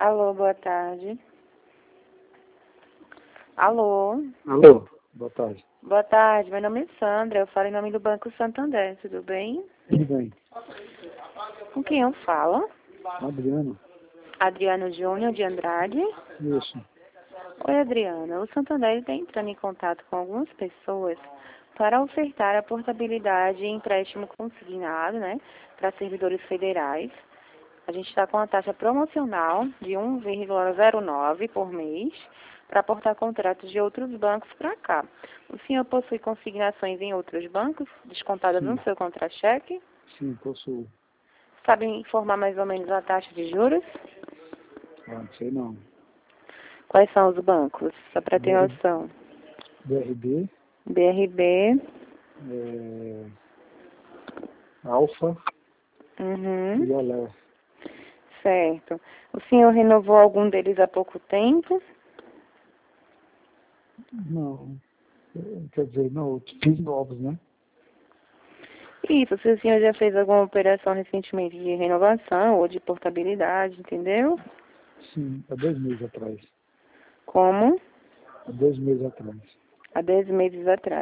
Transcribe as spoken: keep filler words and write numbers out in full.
Alô, boa tarde. Alô? Alô, boa tarde. Boa tarde, meu nome é Sandra, eu falo em nome do Banco Santander, tudo bem? Tudo bem. Com quem eu falo? Adriano? Adriano Júnior de Andrade. Isso. Oi, Adriana. O Santander está entrando em contato com algumas pessoas para ofertar a portabilidade em empréstimo consignado, né, para servidores federais. A gente está com uma taxa promocional de um vírgula zero nove por mês para aportar contratos de outros bancos para cá. O senhor possui consignações em outros bancos, descontadas Sim. no seu contra-cheque? Sim, possuo. Sabe informar mais ou menos a taxa de juros? Ah, não sei não. Quais são os bancos? Só para ter B R noção. B R B, B R B. é, Alfa Uhum. e Olé. Certo. O senhor renovou algum deles há pouco tempo? Não, eh, quer dizer, não, fiz novos, né? Isso, se o senhor já fez alguma operação recentemente de renovação ou de portabilidade, entendeu? Sim, há dois meses atrás. Como? Há dois meses atrás. Há dez meses atrás.